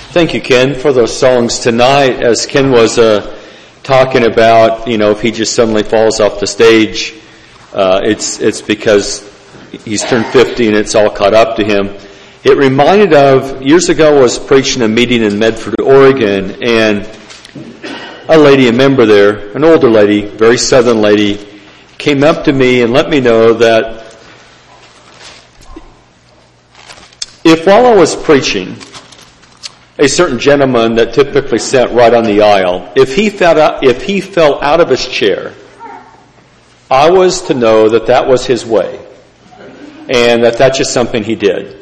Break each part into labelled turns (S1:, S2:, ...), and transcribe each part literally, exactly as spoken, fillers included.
S1: Thank you, Ken, for those songs tonight. As Ken was uh, talking about, you know, if he just suddenly falls off the stage, uh, it's it's because he's turned fifty and it's all caught up to him. It reminded of, years ago I was preaching a meeting in Medford, Oregon, and a lady, a member there, an older lady, very southern lady, came up to me and let me know that if while I was preaching, a certain gentleman that typically sat right on the aisle, if he fell out, if he fell out of his chair, I was to know that that was his way, and that that's just something he did,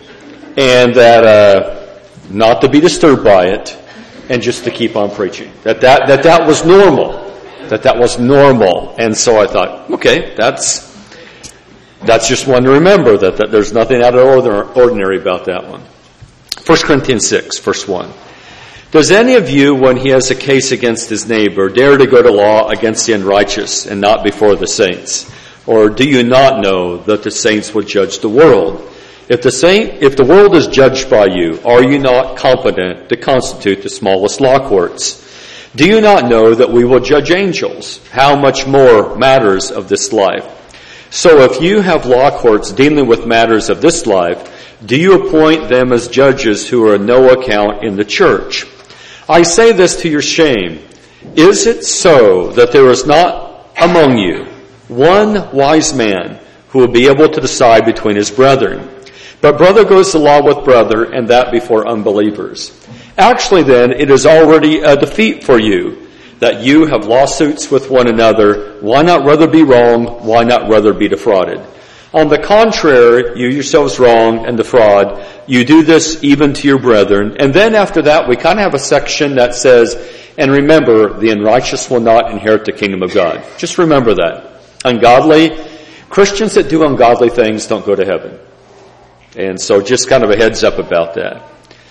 S1: and that uh, not to be disturbed by it, and just to keep on preaching. That that that that was normal. That that was normal, and so I thought, okay, that's that's just one to remember. That, that there's nothing out of ordinary about that one. First Corinthians six, verse one. Does any of you, when he has a case against his neighbor, dare to go to law against the unrighteous and not before the saints? Or do you not know that the saints will judge the world? If the saint, if the world is judged by you, are you not competent to constitute the smallest law courts? Do you not know that we will judge angels? How much more matters of this life? So if you have law courts dealing with matters of this life, do you appoint them as judges who are of no account in the church? I say this to your shame. Is it so that there is not among you one wise man who will be able to decide between his brethren? But brother goes to law with brother, and that before unbelievers. Actually then, it is already a defeat for you that you have lawsuits with one another. Why not rather be wrong? Why not rather be defrauded? On the contrary, you yourselves wrong and defraud. You do this even to your brethren. And then after that, we kind of have a section that says, and remember, the unrighteous will not inherit the kingdom of God. Just remember that. Ungodly, Christians that do ungodly things don't go to heaven. And so just kind of a heads up about that.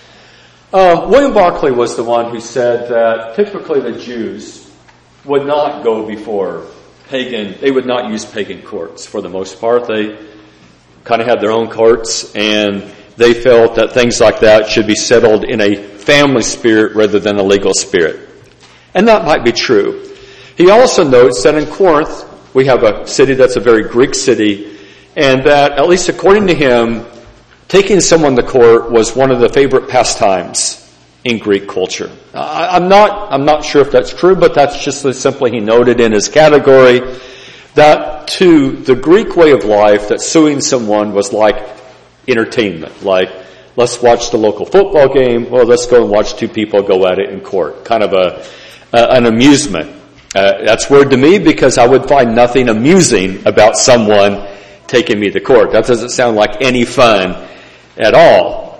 S1: Uh, William Barclay was the one who said that typically the Jews would not go before pagan, they would not use pagan courts for the most part. They kind of had their own courts, and they felt that things like that should be settled in a family spirit rather than a legal spirit. And that might be true. He also notes that in Corinth, we have a city that's a very Greek city, and that, at least according to him, taking someone to court was one of the favorite pastimes in Greek culture. I, I'm not, I'm not sure if that's true, but that's just simply he noted in his category that to the Greek way of life, that suing someone was like entertainment. Like, let's watch the local football game. Well, let's go and watch two people go at it in court. Kind of a, uh, an amusement. Uh, that's weird to me because I would find nothing amusing about someone taking me to court. That doesn't sound like any fun at all.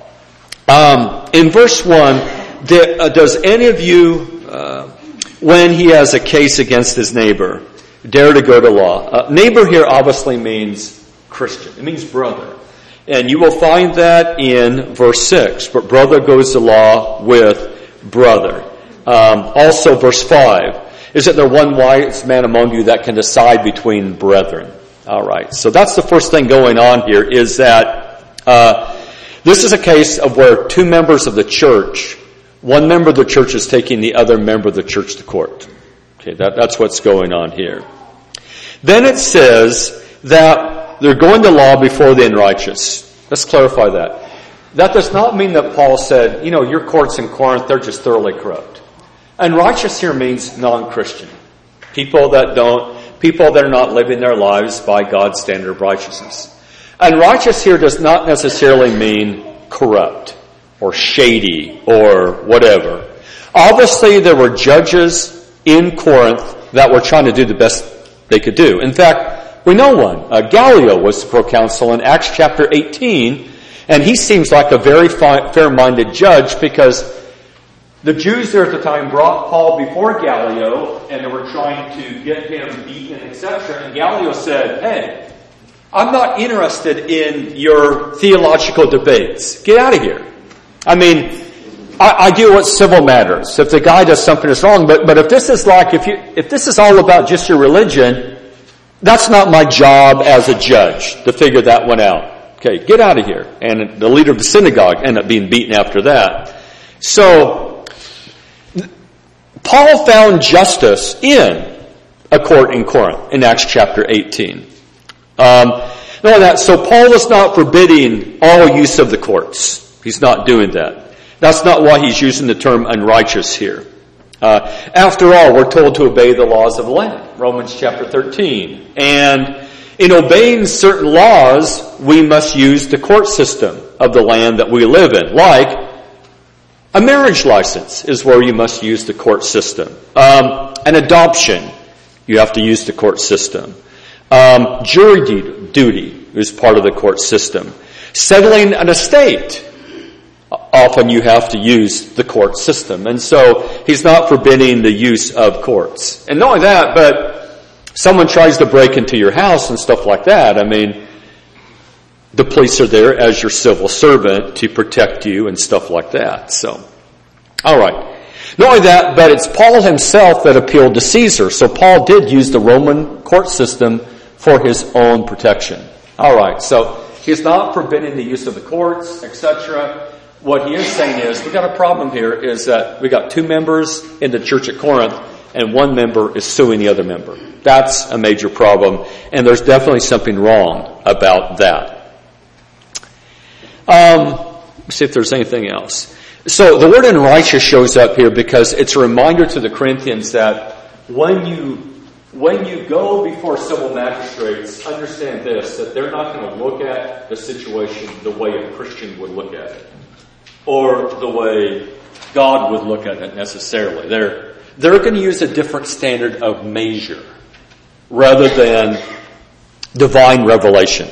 S1: Um, in verse one, the, uh, does any of you, uh, when he has a case against his neighbor, dare to go to law? Uh, neighbor here obviously means Christian. It means brother. And you will find that in verse six. But brother goes to law with brother. Um, also verse five. Isn't there one wise man among you that can decide between brethren? All right. So that's the first thing going on here, is that uh this is a case of where two members of the church, one member of the church is taking the other member of the church to court. Okay, that, that's what's going on here. Then it says that they're going to law before the unrighteous. Let's clarify that. That does not mean that Paul said, you know, your courts in Corinth, they're just thoroughly corrupt. Unrighteous here means non-Christian. People that don't, people that are not living their lives by God's standard of righteousness. Unrighteous here does not necessarily mean corrupt or shady or whatever. Obviously, there were judges in Corinth that were trying to do the best they could do. In fact, we know one. Uh, Gallio was the proconsul in Acts chapter eighteen, and he seems like a very fi- fair-minded judge because the Jews there at the time brought Paul before Gallio, and they were trying to get him beaten, et cetera. And Gallio said, hey, I'm not interested in your theological debates. Get out of here. I mean, I, I deal with civil matters. If the guy does something that's wrong, but, but if this is like, if you, if this is all about just your religion, that's not my job as a judge to figure that one out. Okay, get out of here. And the leader of the synagogue ended up being beaten after that. So, Paul found justice in a court in Corinth in Acts chapter eighteen. Um, not only that, so Paul is not forbidding all use of the courts. He's not doing that. That's not why he's using the term unrighteous here. Uh, after all, we're told to obey the laws of the land, Romans chapter thirteen. And in obeying certain laws, we must use the court system of the land that we live in. Like, a marriage license is where you must use the court system. Um, an adoption, you have to use the court system. Um, jury duty is part of the court system. Settling an estate, often you have to use the court system. And so he's not forbidding the use of courts. And not only that, but someone tries to break into your house and stuff like that. I mean, the police are there as your civil servant to protect you and stuff like that. So, all right. Not only that, but it's Paul himself that appealed to Caesar. So Paul did use the Roman court system for his own protection. All right. So he's not forbidding the use of the courts, et cetera. What he is saying is, we got a problem here, is that we got two members in the church at Corinth, and one member is suing the other member. That's a major problem, and there's definitely something wrong about that. Um, let's see if there's anything else. So the word unrighteous shows up here because it's a reminder to the Corinthians that when you when you go before civil magistrates, understand this, that they're not going to look at the situation the way a Christian would look at it, or the way God would look at it necessarily. They're they're going to use a different standard of measure rather than divine revelation.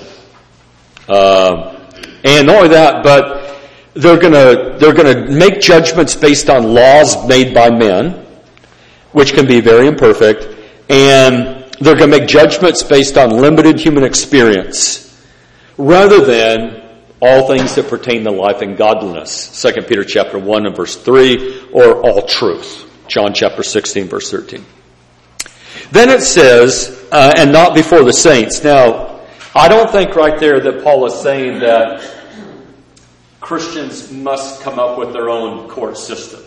S1: Um, and not only that, but they're going to they're going to make judgments based on laws made by men, which can be very imperfect, and they're going to make judgments based on limited human experience, rather than all things that pertain to life and godliness. Second Peter chapter one and verse three, or all truth. John chapter sixteen, verse thirteen. Then it says, uh, and not before the saints. Now, I don't think right there that Paul is saying that Christians must come up with their own court system.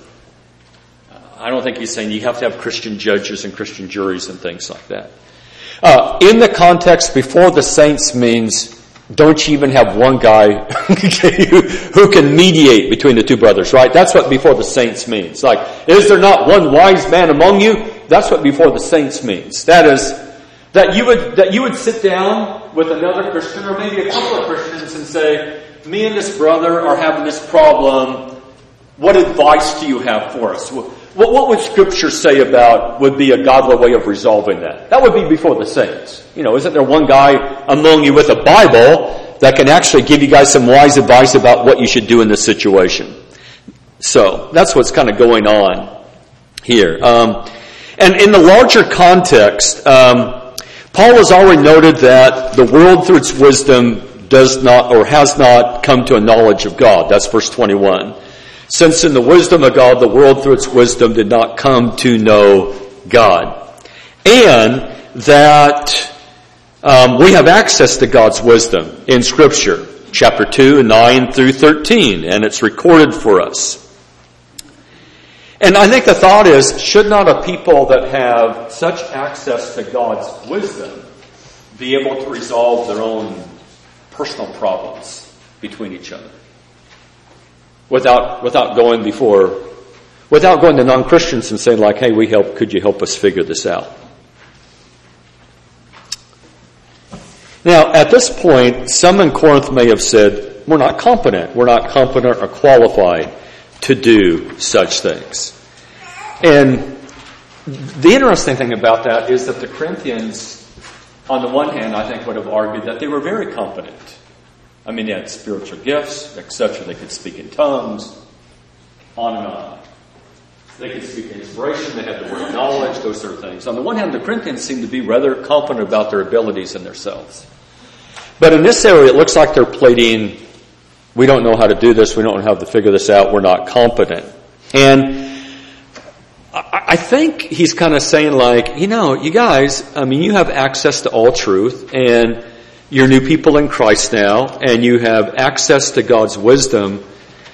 S1: I don't think he's saying you have to have Christian judges and Christian juries and things like that. Uh, in the context, before the saints means, don't you even have one guy who can mediate between the two brothers, right? That's what before the saints means. Like, is there not one wise man among you? That's what before the saints means. That is, that you would, that you would sit down with another Christian, or maybe a couple of Christians, and say, me and this brother are having this problem. What advice do you have for us? What, what would Scripture say about, would be a godly way of resolving that? That would be before the saints. You know, isn't there one guy among you with a Bible that can actually give you guys some wise advice about what you should do in this situation? So, that's what's kind of going on here. Um, and in the larger context, um, Paul has already noted that the world through its wisdom does not, or has not come to a knowledge of God. That's verse twenty-one. Since in the wisdom of God, the world through its wisdom did not come to know God. And that um, we have access to God's wisdom in Scripture. Chapter two, nine through thirteen. And it's recorded for us. And I think the thought is, should not a people that have such access to God's wisdom be able to resolve their own personal problems between each other? Without without going before, without going to non-Christians and saying like, hey, we help, could you help us figure this out? Now, at this point, some in Corinth may have said, we're not competent. We're not competent or qualified to do such things. And the interesting thing about that is that the Corinthians, on the one hand, I think would have argued that they were very competent. I mean, they had spiritual gifts, et cetera. They could speak in tongues, on and on. They could speak in inspiration. They had the word of knowledge, those sort of things. On the one hand, the Corinthians seem to be rather confident about their abilities and themselves. But in this area, it looks like they're pleading, we don't know how to do this, we don't know how to figure this out, we're not competent. And I think he's kind of saying like, you know, you guys, I mean, you have access to all truth, and you're new people in Christ now, and you have access to God's wisdom.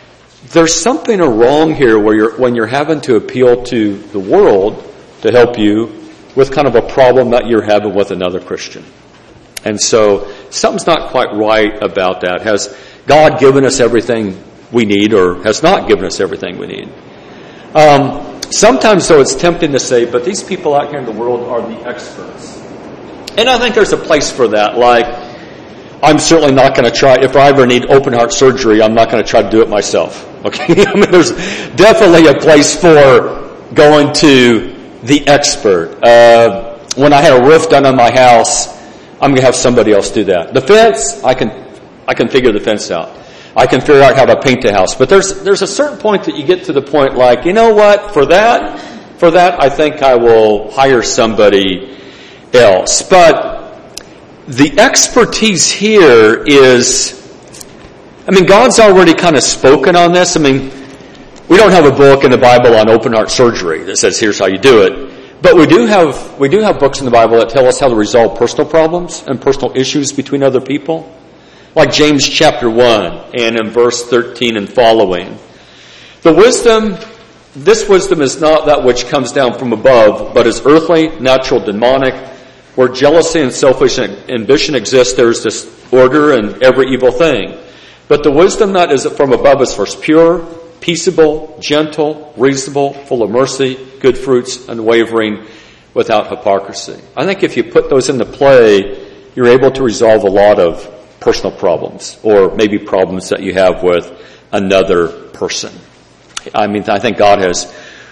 S1: there's something wrong here where you're, when you're having to appeal to the world to help you with kind of a problem that you're having with another Christian. And so something's not quite right about that. Has God given us everything we need, or has not given us everything we need? Um, sometimes, though, it's tempting to say, but these people out here in the world are the experts. And I think there's a place for that. Like, I'm certainly not going to try, if I ever need open heart surgery, I'm not going to try to do it myself. Okay? I mean, there's definitely a place for going to the expert. Uh, when I had a roof done on my house, I'm going to have somebody else do that. The fence, I can, I can figure the fence out. I can figure out how to paint the house. But there's, there's a certain point that you get to the point like, you know what, for that, for that, I think I will hire somebody else. But the expertise here is, I mean, God's already kind of spoken on this. I mean, we don't have a book in the Bible on open heart surgery that says here's how you do it. But we do have we do have books in the Bible that tell us how to resolve personal problems and personal issues between other people. Like James chapter one and in verse thirteen and following. The wisdom, this wisdom is not that which comes down from above, but is earthly, natural, demonic. Where jealousy and selfish ambition exist, there is disorder and every evil thing. But the wisdom that is from above is first pure, peaceable, gentle, reasonable, full of mercy, good fruits, unwavering, without hypocrisy. I think if you put those into play, you're able to resolve a lot of personal problems, or maybe problems that you have with another person. I mean, I think God has,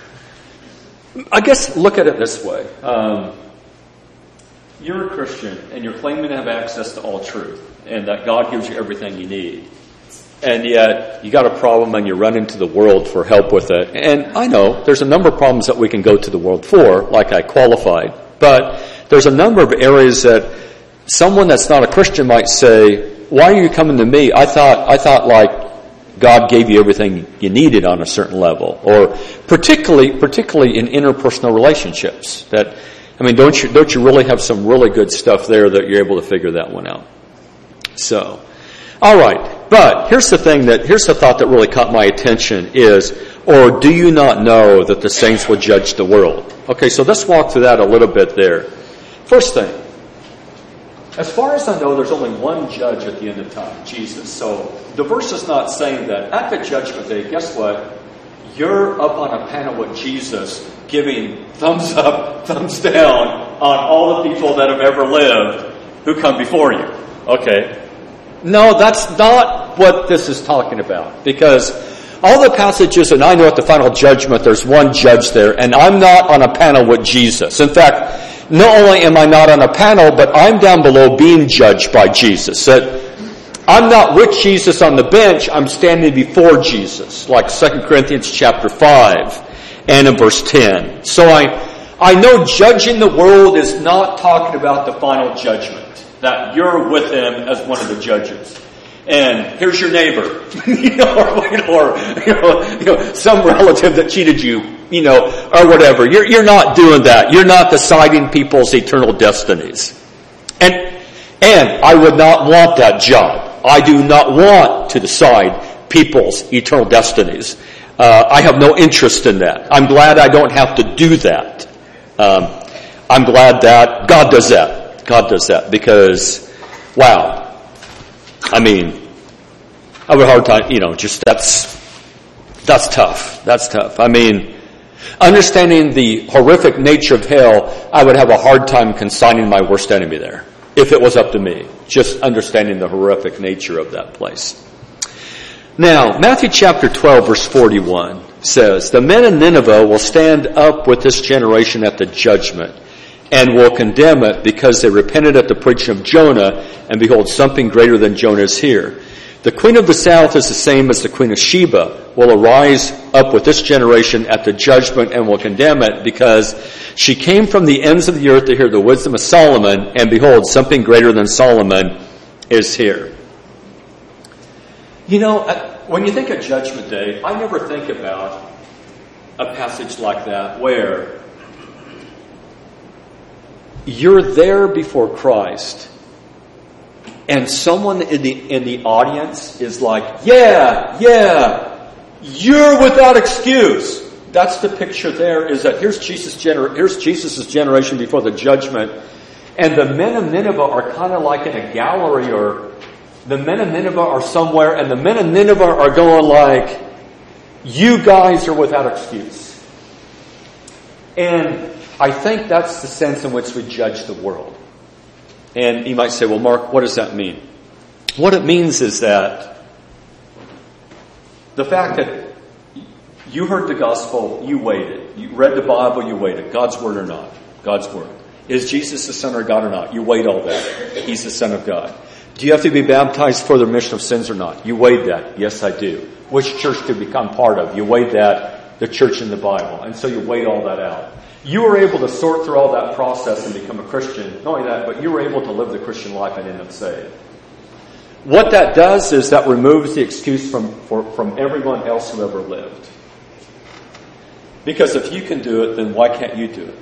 S1: I guess, look at it this way. Um, you're a Christian, and you're claiming to have access to all truth, and that God gives you everything you need. And yet, you got a problem and you run into the world for help with it. And I know there's a number of problems that we can go to the world for, like I qualified. But there's a number of areas that someone that's not a Christian might say, why are you coming to me? I thought, I thought like God gave you everything you needed on a certain level. Or particularly, particularly in interpersonal relationships. That, I mean, don't you, don't you really have some really good stuff there that you're able to figure that one out? So, all right. But here's the thing that, here's the thought that really caught my attention is, or do you not know that the saints will judge the world? Okay, so let's walk through that a little bit there. First thing, as far as I know, there's only one judge at the end of time, Jesus. So the verse is not saying that at the judgment day, guess what? You're up on a panel with Jesus giving thumbs up, thumbs down on all the people that have ever lived who come before you. Okay. No, that's not what this is talking about. Because all the passages, and I know at the final judgment there's one judge there, and I'm not on a panel with Jesus. In fact, not only am I not on a panel, but I'm down below being judged by Jesus. That I'm not with Jesus on the bench, I'm standing before Jesus, like Second Corinthians chapter five and in verse ten. So I, I know judging the world is not talking about the final judgment. That you're with him as one of the judges. And here's your neighbor, you know, or, or you know, you know, some relative that cheated you, you know, or whatever. You're, you're not doing that. You're not deciding people's eternal destinies. And, and I would not want that job. I do not want to decide people's eternal destinies. Uh, I have no interest in that. I'm glad I don't have to do that. Um, I'm glad that God does that. God does that because, wow, I mean, I have a hard time, you know, just that's, that's tough. That's tough. I mean, understanding the horrific nature of hell, I would have a hard time consigning my worst enemy there if it was up to me, just understanding the horrific nature of that place. Now, Matthew chapter twelve, verse forty-one says, the men in Nineveh will stand up with this generation at the judgment, and will condemn it because they repented at the preaching of Jonah, and behold, something greater than Jonah is here. The queen of the south is the same as the queen of Sheba, will arise up with this generation at the judgment and will condemn it because she came from the ends of the earth to hear the wisdom of Solomon, and behold, something greater than Solomon is here. You know, when you think of Judgment Day, I never think about a passage like that where you're there before Christ, and someone in the in the audience is like, yeah, yeah, you're without excuse. That's the picture there, is that here's Jesus' gener- here's Jesus' generation before the judgment. And the men of Nineveh are kind of like in a gallery, or the men of Nineveh are somewhere, and the men of Nineveh are going like, you guys are without excuse. And I think that's the sense in which we judge the world. And you might say, well, Mark, what does that mean? What it means is that the fact that you heard the gospel, you waited. You read the Bible, you waited. God's word or not? God's word. Is Jesus the Son of God or not? You weighed all that. He's the Son of God. Do you have to be baptized for the remission of sins or not? You weighed that. Yes, I do. Which church to become part of? You weighed that, the church in the Bible. And so you weighed all that out. You were able to sort through all that process and become a Christian. Not only that, but you were able to live the Christian life and end up saved. What that does is that removes the excuse from, for, from everyone else who ever lived. Because if you can do it, then why can't you do it?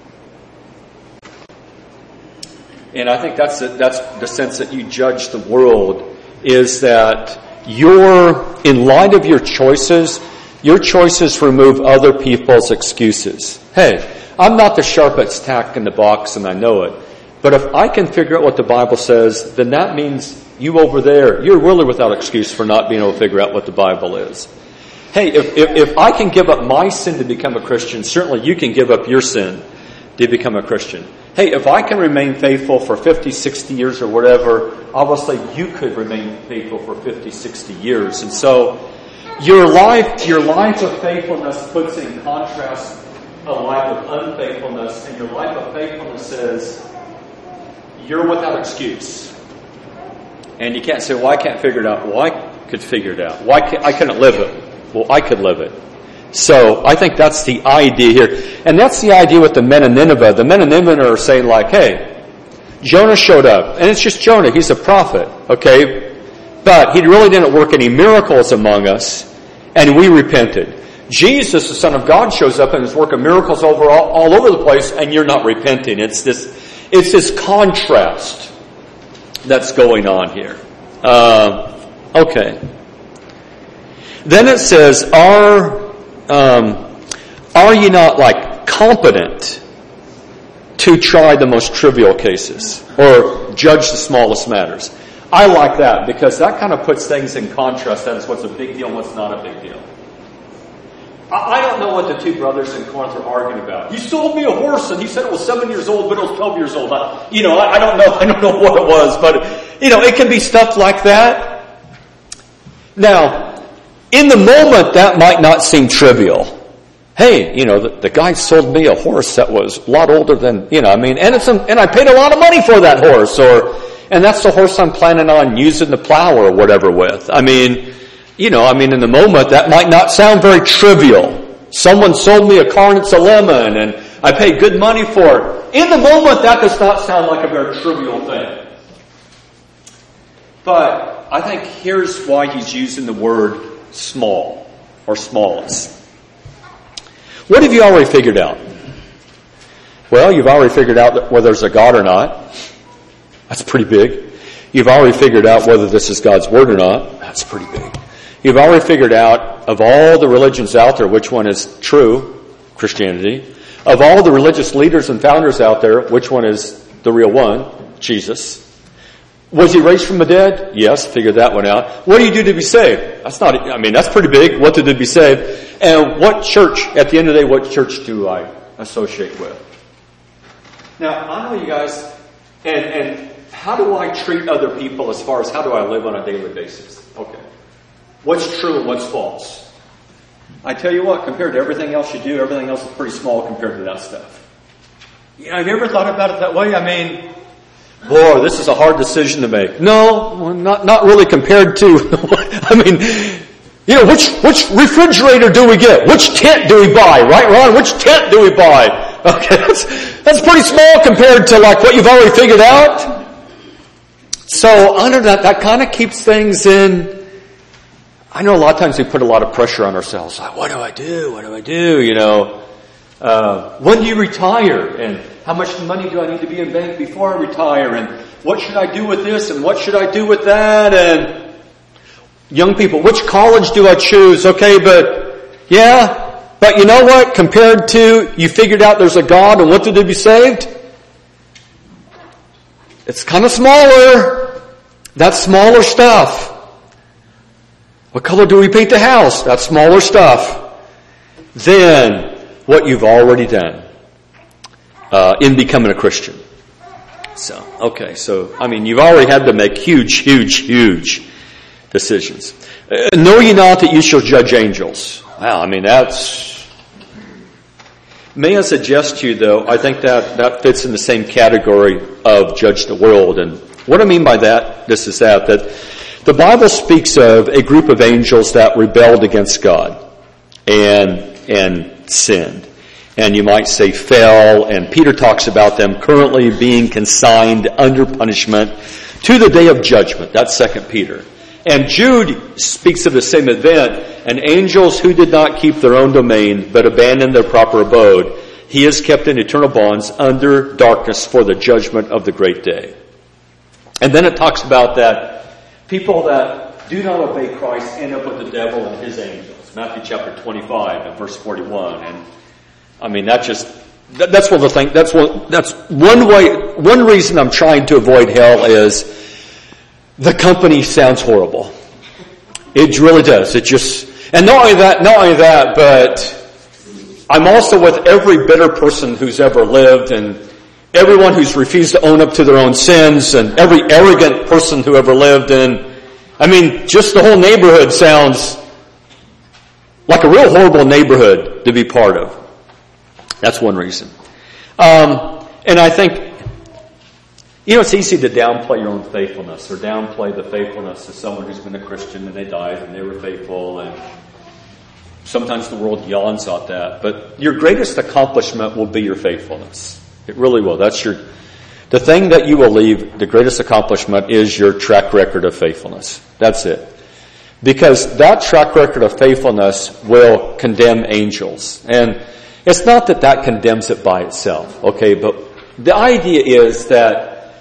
S1: And I think that's the, that's the sense that you judge the world, is that you're, in light of your choices, your choices remove other people's excuses. Hey, I'm not the sharpest tack in the box and I know it, but if I can figure out what the Bible says, then that means you over there, you're really without excuse for not being able to figure out what the Bible is. Hey, if, if, if I can give up my sin to become a Christian, certainly you can give up your sin to become a Christian. Hey, if I can remain faithful for fifty, sixty years or whatever, obviously you could remain faithful for fifty, sixty years. And so your life, your life of faithfulness puts in contrast a life of unfaithfulness, and your life of faithfulness says you're without excuse. And you can't say, well, I can't figure it out. Well, I could figure it out. Why can't, I couldn't live it. Well, I could live it. So I think that's the idea here. And that's the idea with the men of Nineveh. The men of Nineveh are saying like, hey, Jonah showed up. And it's just Jonah. He's a prophet. Okay? But he really didn't work any miracles among us. And we repented. Jesus, the Son of God, shows up and is working miracles over all, all over the place. And you're not repenting. It's this, it's this contrast that's going on here. Uh, okay. Then it says, are... Um, are you not like competent to try the most trivial cases or judge the smallest matters? I like that because that kind of puts things in contrast. That is what's a big deal and what's not a big deal. I, I don't know what the two brothers in Corinth are arguing about. He sold me a horse and he said it was seven years old, but it was twelve years old. I, you know, I, I don't know. I don't know what it was, but you know, it can be stuff like that. Now, in the moment, that might not seem trivial. Hey, you know, the, the guy sold me a horse that was a lot older than, you know, I mean, and it's a, and I paid a lot of money for that horse, or, and that's the horse I'm planning on using the plow or whatever with. I mean, you know, I mean, in the moment, that might not sound very trivial. Someone sold me a car and it's a lemon, and I paid good money for it. In the moment, that does not sound like a very trivial thing. But I think here's why he's using the word small or smallest. What have you already figured out? Well, you've already figured out whether there's a God or not. That's pretty big. You've already figured out whether this is God's word or not. That's pretty big. You've already figured out of all the religions out there, which one is true, Christianity. Of all the religious leaders and founders out there, which one is the real one, Jesus. Was he raised from the dead? Yes, figured that one out. What do you do to be saved? That's not, I mean, that's pretty big. What to do to be saved? And what church, at the end of the day, what church do I associate with? Now, I know you guys, and, and how do I treat other people as far as how do I live on a daily basis? Okay. What's true and what's false? I tell you what, compared to everything else you do, everything else is pretty small compared to that stuff. You know, have you ever thought about it that way? I mean, boy, this is a hard decision to make. No, not not really compared to, I mean, you know, which which refrigerator do we get? Which tent do we buy? Right, Ron? Which tent do we buy? Okay, that's, that's pretty small compared to like what you've already figured out. So under that, that kind of keeps things in. I know a lot of times we put a lot of pressure on ourselves. Like, what do I do? What do I do? You know, uh, when do you retire? And how much money do I need to be in bank before I retire? And what should I do with this? And what should I do with that? And Young people, which college do I choose? Okay, but, yeah, but you know what? Compared to, you figured out there's a God and what did they be saved? It's kind of smaller. That's smaller stuff. What color do we paint the house? That's smaller stuff. Then, what you've already done uh, in becoming a Christian. So, okay, so, I mean, you've already had to make huge, huge, huge decisions. Uh, know ye not that you shall judge angels? Wow, I mean, that's... May I suggest to you, though, I think that, that fits in the same category of judge the world. And what I mean by that, this is that, that the Bible speaks of a group of angels that rebelled against God and, and sinned. And you might say fell, and Peter talks about them currently being consigned under punishment to the day of judgment. That's Second Peter. And Jude speaks of the same event, and angels who did not keep their own domain, but abandoned their proper abode, he is kept in eternal bonds under darkness for the judgment of the great day. And then it talks about that people that do not obey Christ end up with the devil and his angels. Matthew chapter twenty-five and verse forty-one. And I mean, that just, that, that's one of the things, that's one, that's one way, one reason I'm trying to avoid hell is the company sounds horrible. It really does. It just, and not only that, not only that, but I'm also with every bitter person who's ever lived and everyone who's refused to own up to their own sins and every arrogant person who ever lived. And I mean, just the whole neighborhood sounds like a real horrible neighborhood to be part of. That's one reason. Um, and I think, you know, it's easy to downplay your own faithfulness or downplay the faithfulness of someone who's been a Christian and they died and they were faithful. And sometimes the world yawns at that. But your greatest accomplishment will be your faithfulness. It really will. That's your, the thing that you will leave, the greatest accomplishment is your track record of faithfulness. That's it. Because that track record of faithfulness will condemn angels. And it's not that that condemns it by itself, okay? But the idea is that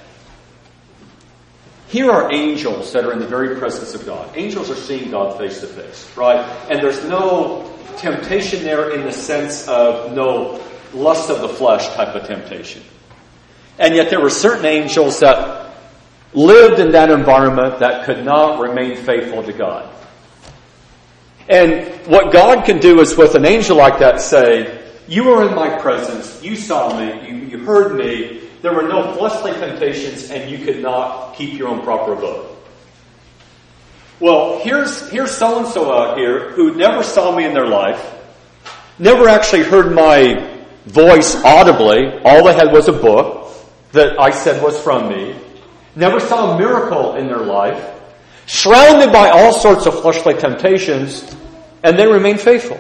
S1: here are angels that are in the very presence of God. Angels are seeing God face to face, right? And there's no temptation there in the sense of no lust of the flesh type of temptation. And yet there were certain angels that lived in that environment that could not remain faithful to God. And what God can do is with an angel like that say, you were in my presence, you saw me, you, you heard me, there were no fleshly temptations, and you could not keep your own proper abode. Well, here's, here's so-and-so out here who never saw me in their life, never actually heard my voice audibly, all they had was a book that I said was from me, never saw a miracle in their life, surrounded by all sorts of fleshly temptations, and they remain faithful.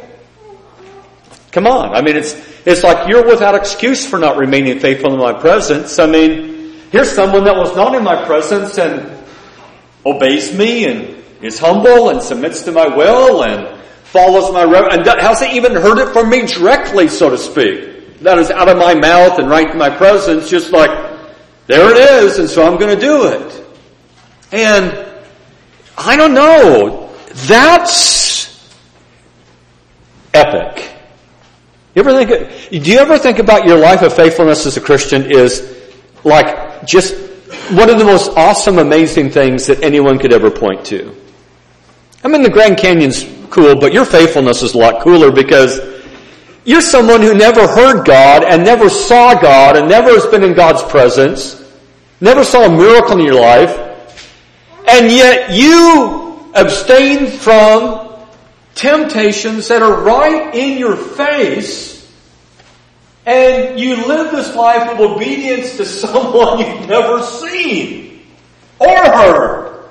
S1: Come on. I mean, it's it's like you're without excuse for not remaining faithful in my presence. I mean, here's someone that was not in my presence and obeys me and is humble and submits to my will and follows my rev- and hasn't even heard it from me directly, so to speak. That is out of my mouth and right in my presence, just like, there it is, and so I'm going to do it. And I don't know. That's epic. You ever think? Do you ever think about your life of faithfulness as a Christian is like just one of the most awesome, amazing things that anyone could ever point to? I mean, the Grand Canyon's cool, but your faithfulness is a lot cooler because you're someone who never heard God and never saw God and never has been in God's presence, never saw a miracle in your life, and yet you abstain from temptations that are right in your face, and you live this life of obedience to someone you've never seen or heard.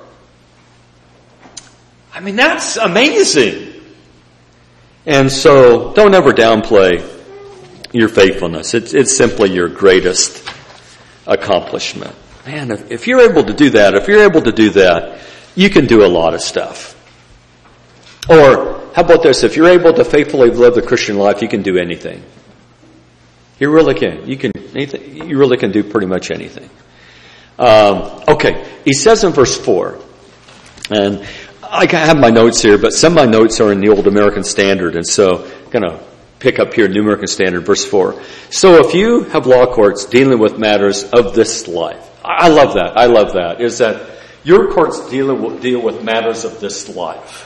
S1: I mean, that's amazing. And so, don't ever downplay your faithfulness. It's, it's simply your greatest accomplishment. Man, if, if you're able to do that, if you're able to do that, you can do a lot of stuff. Or, how about this? If you're able to faithfully live the Christian life, you can do anything. You really can. You can. You really can do pretty much anything. Um, okay. He says in verse four, and I have my notes here, but some of my notes are in the Old American Standard, and so I'm going to pick up here New American Standard, verse four. So if you have law courts dealing with matters of this life, I love that, I love that, is that your courts deal with, deal with matters of this life.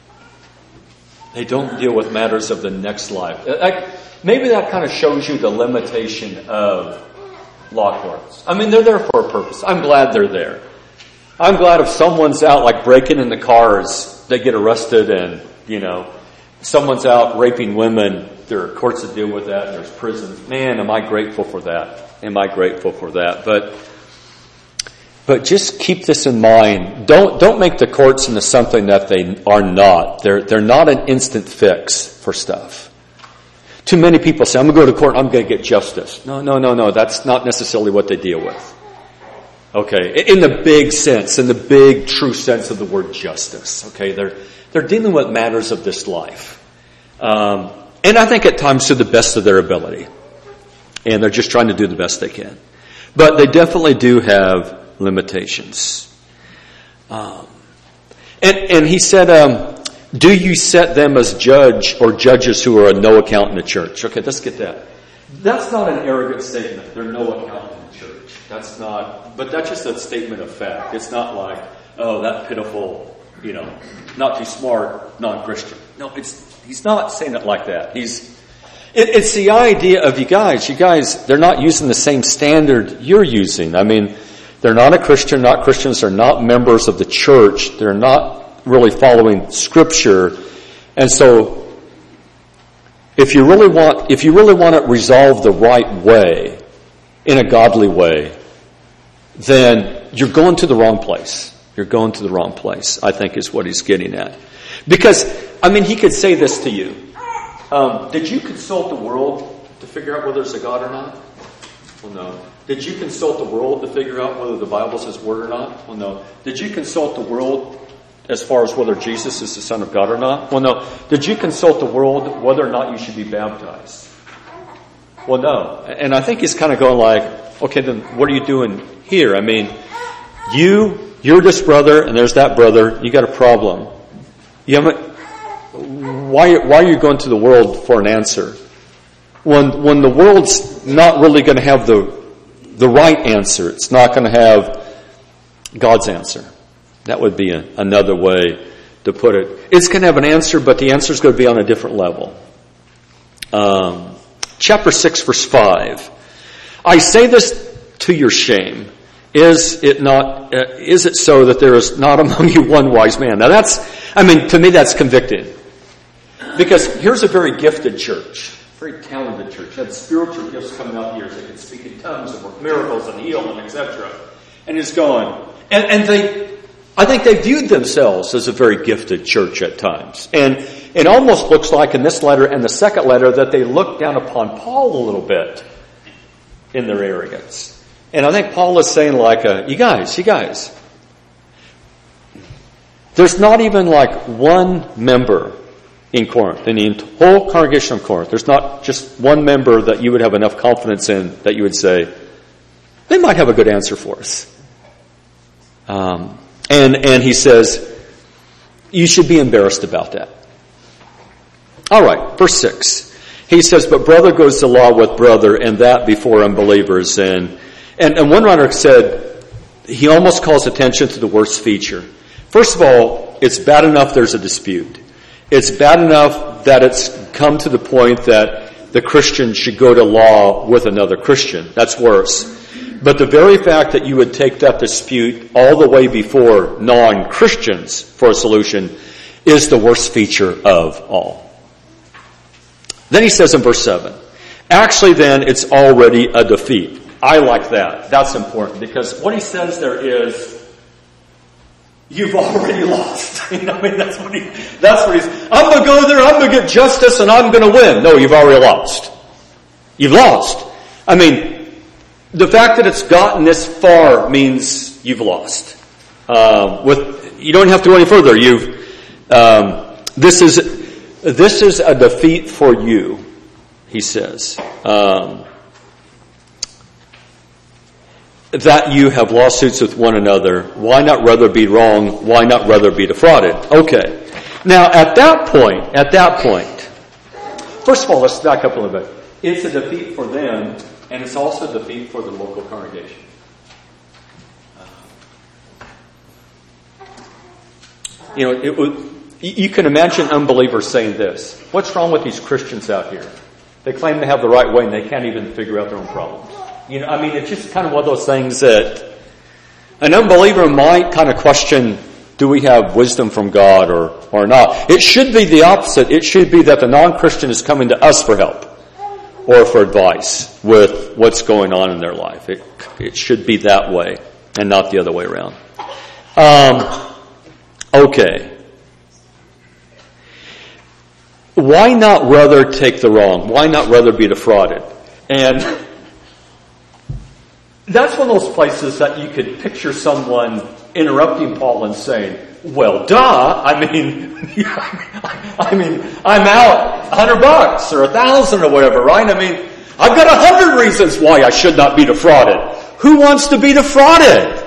S1: They don't deal with matters of the next life. I, maybe that kind of shows you the limitation of law courts. I mean, they're there for a purpose. I'm glad they're there. I'm glad if someone's out like breaking in the cars, they get arrested, and, you know, someone's out raping women, there are courts that deal with that, and there's prisons. Man, am I grateful for that. Am I grateful for that. But but just keep this in mind. Don't don't make the courts into something that they are not. They're they're not an instant fix for stuff. Too many people say, I'm going to go to court, I'm going to get justice. No, no, no, no. That's not necessarily what they deal with. Okay, in the big sense, in the big true sense of the word justice. Okay, they're they're dealing with matters of this life, um, and I think at times to the best of their ability, and they're just trying to do the best they can. But they definitely do have limitations. Um, and and he said, um, "Do you set them as judge or judges who are of no account in the church?" Okay, let's get that. That's not an arrogant statement. They're no account in the church. That's not, but that's just a statement of fact. It's not like, oh, that pitiful, you know, not too smart non-Christian. No, it's he's not saying it like that. He's it, it's the idea of you guys. You guys, they're not using the same standard you're using. I mean, they're not a Christian. Not Christians. They're not members of the church. They're not really following Scripture, and so. If you really want, if you really want it resolved the right way, in a godly way, then you're going to the wrong place. You're going to the wrong place, I think is what he's getting at. Because, I mean, he could say this to you. Um, did you consult the world to figure out whether there's a God or not? Well, no. Did you consult the world to figure out whether the Bible's his word or not? Well, no. Did you consult the world as far as whether Jesus is the Son of God or not? Well, no. Did you consult the world whether or not you should be baptized? Well, no. And I think he's kind of going like, okay, then what are you doing here? I mean, you, you're this brother, and there's that brother. You got a problem. You haven't. Why? Why are you going to the world for an answer? When when the world's not really going to have the the right answer, it's not going to have God's answer. That would be a, another way to put it. It's going to have an answer, but the answer is going to be on a different level. Um, chapter six, verse five. I say this to your shame. Is it not? Uh, is it so that there is not among you one wise man? Now that's, I mean, to me that's convicting. Because here's a very gifted church, very talented church, had spiritual gifts coming out here. They could speak in tongues and work miracles and heal and et cetera. And it's going, and, and they. I think they viewed themselves as a very gifted church at times. And it almost looks like in this letter and the second letter that they looked down upon Paul a little bit in their arrogance. And I think Paul is saying like, uh, you guys, you guys, there's not even like one member in Corinth, in the whole congregation of Corinth. There's not just one member that you would have enough confidence in that you would say, they might have a good answer for us. Um, And and he says, you should be embarrassed about that. All right, verse six. He says, but brother goes to law with brother, and that before unbelievers. And, and, and one writer said, he almost calls attention to the worst feature. First of all, it's bad enough there's a dispute. It's bad enough that it's come to the point that the Christian should go to law with another Christian. That's worse. But the very fact that you would take that dispute all the way before non-Christians for a solution is the worst feature of all. Then he says in verse seven, actually then it's already a defeat. I like that. That's important because what he says there is, you've already lost. You know, I mean, that's what he, that's what he's, I'm going to go there, I'm going to get justice, and I'm going to win. No, you've already lost. You've lost. I mean, the fact that it's gotten this far means you've lost. Uh, with you don't have to go any further. You've um, this is this is a defeat for you, he says. Um, that you have lawsuits with one another. Why not rather be wrong? Why not rather be defrauded? Okay. Now, at that point, at that point, first of all, let's back up a little bit. It's a defeat for them, and it's also a defeat for the local congregation. You know, it would, you can imagine unbelievers saying this. What's wrong with these Christians out here? They claim to have the right way, and they can't even figure out their own problems. You know, I mean, it's just kind of one of those things that an unbeliever might kind of question, do we have wisdom from God or, or not? It should be the opposite. It should be that the non-Christian is coming to us for help or for advice with what's going on in their life. It, it should be that way and not the other way around. Um, okay. Why not rather take the wrong? Why not rather be defrauded? And that's one of those places that you could picture someone interrupting Paul and saying, well, duh, I mean, I mean, I'm out a hundred bucks or a thousand or whatever, right? I mean, I've got a hundred reasons why I should not be defrauded. Who wants to be defrauded?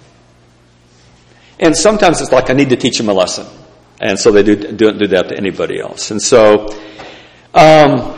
S1: And sometimes it's like, I need to teach them a lesson. And so they do, don't do that to anybody else. And so, um,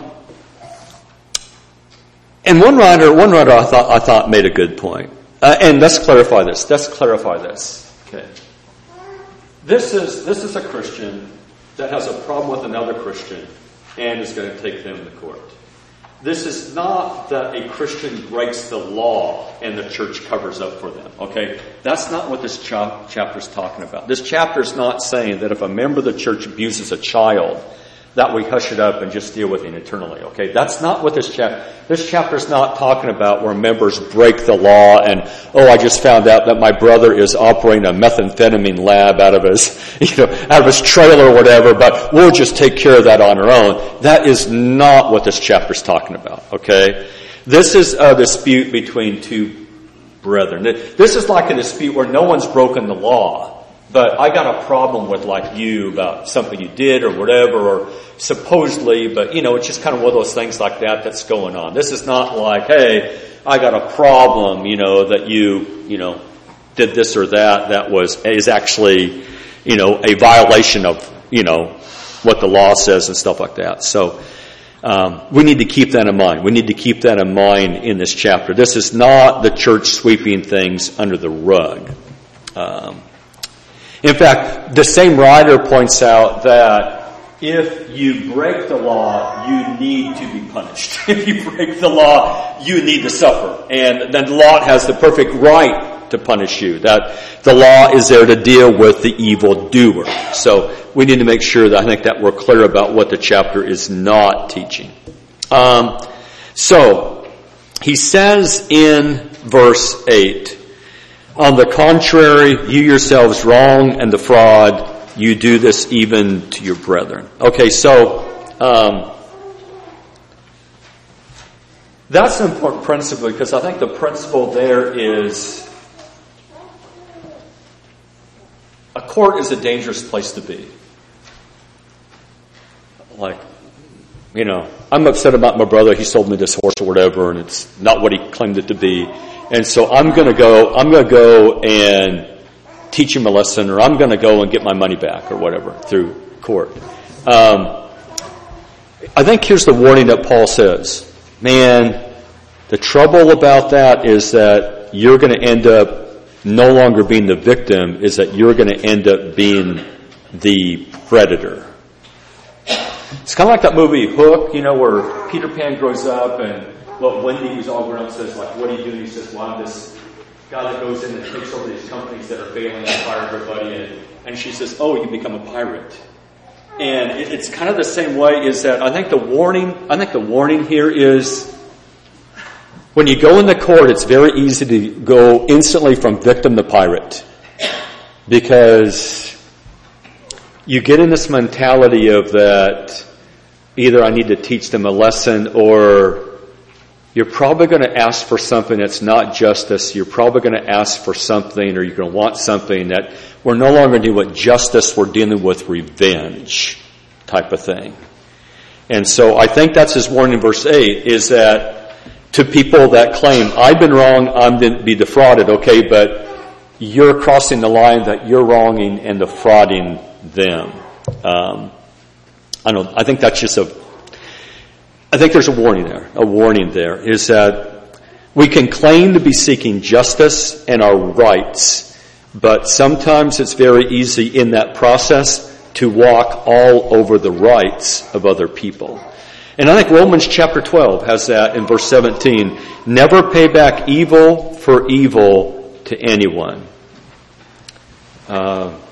S1: and one writer, one writer I thought, I thought made a good point. Uh, and let's clarify this. Let's clarify this. Okay. This is, this is a Christian that has a problem with another Christian and is going to take them to court. This is not that a Christian breaks the law and the church covers up for them. Okay? That's not what this cha- chapter is talking about. This chapter is not saying that if a member of the church abuses a child, that we hush it up and just deal with it eternally. Okay? That's not what this chapter, this chapter is not talking about where members break the law and, oh, I just found out that my brother is operating a methamphetamine lab out of his, you know, out of his trailer or whatever, but we'll just take care of that on our own. That is not what this chapter is talking about. Okay? This is a dispute between two brethren. This is like a dispute where no one's broken the law. But I got a problem with like you about something you did or whatever, or supposedly, but you know, it's just kind of one of those things like that that's going on. This is not like, hey, I got a problem, you know, that you, you know, did this or that that was, is actually, you know, a violation of, you know, what the law says and stuff like that. So, um, we need to keep that in mind. We need to keep that in mind in this chapter. This is not the church sweeping things under the rug. Um, In fact, the same writer points out that if you break the law, you need to be punished. If you break the law, you need to suffer. And then the law has the perfect right to punish you. That the law is there to deal with the evildoer. So we need to make sure that I think that we're clear about what the chapter is not teaching. Um, so he says in verse eight, on the contrary, you yourselves wrong and defraud. You do this even to your brethren. Okay, so um, that's an important principle because I think the principle there is a court is a dangerous place to be. Like, you know, I'm upset about my brother. He sold me this horse or whatever, and it's not what he claimed it to be. And so I'm going to go, I'm going to go and teach him a lesson, or I'm going to go and get my money back or whatever through court. Um, I think here's the warning that Paul says. Man, the trouble about that is that you're going to end up no longer being the victim, is that you're going to end up being the predator. It's kind of like that movie Hook, you know, where Peter Pan grows up and well, Wendy, who's all grown up, says, like, what are you doing? He says, well, I'm this guy that goes in and takes over these companies that are failing and fire everybody. And, and she says, oh, you become a pirate. And it, it's kind of the same way is that I think the warning, I think the warning here is when you go in the court, it's very easy to go instantly from victim to pirate. Because you get in this mentality of that either I need to teach them a lesson or you're probably going to ask for something that's not justice. You're probably going to ask for something or you're going to want something that we're no longer dealing with justice, we're dealing with revenge type of thing. And so I think that's his warning in verse eight is that to people that claim, I've been wrong, I'm going to be defrauded, okay, but you're crossing the line that you're wronging and defrauding them. Um, I don't I think that's just a, I think there's a warning there. A warning there is that we can claim to be seeking justice and our rights, but sometimes it's very easy in that process to walk all over the rights of other people. And I think Romans chapter twelve has that in verse seventeen. Never pay back evil for evil to anyone. Uh,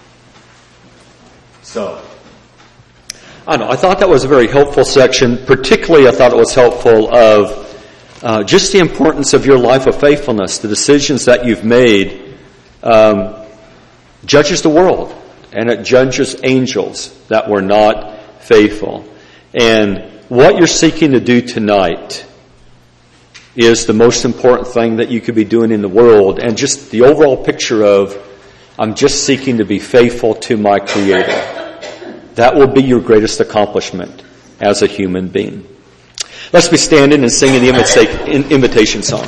S1: so, I don't know. I thought that was a very helpful section. Particularly, I thought it was helpful of uh, just the importance of your life of faithfulness. The decisions that you've made um, judges the world, and it judges angels that were not faithful. And what you're seeking to do tonight is the most important thing that you could be doing in the world, and just the overall picture of, I'm just seeking to be faithful to my Creator. That will be your greatest accomplishment as a human being. Let's be standing and singing the invita- invitation song.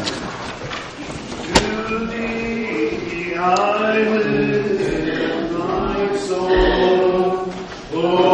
S2: To thee I lift my soul, oh,